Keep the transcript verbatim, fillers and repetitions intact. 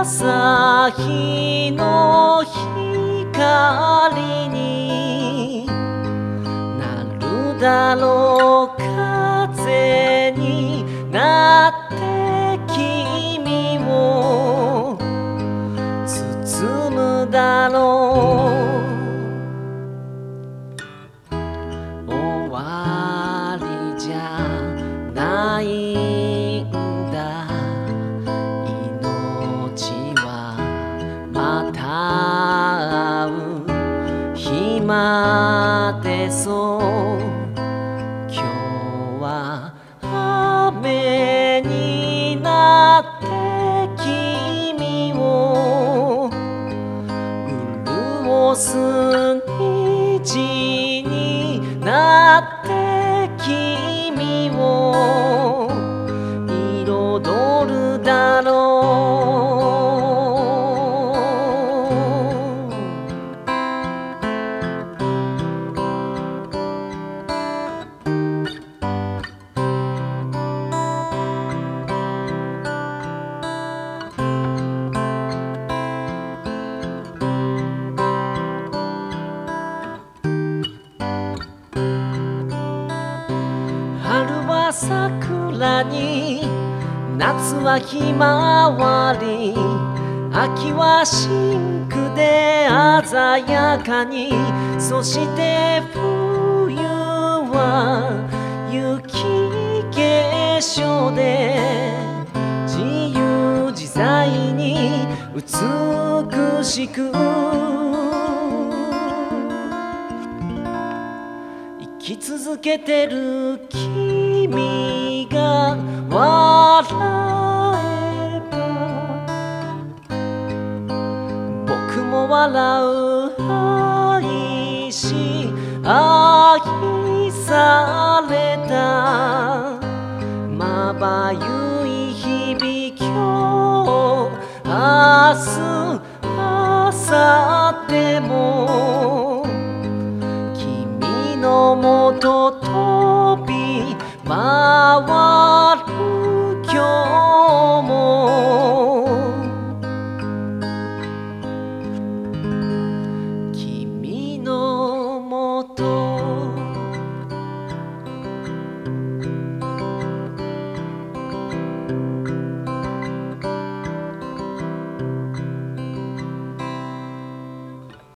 朝日の光になるだろう、風になって君を包むだろう。終わりじゃないんだ、命はまた会う日まで。そう今日は雨になって君を潤す虹になって君を彩るだろう。春は桜に、夏はひまわり、秋は真紅で鮮やかに、そして冬は雪化粧で自由自在に美しく生き続けてる君が笑えば、僕も笑う。愛し愛されたまばゆい日々、今日明日明後日も君のもと飛び回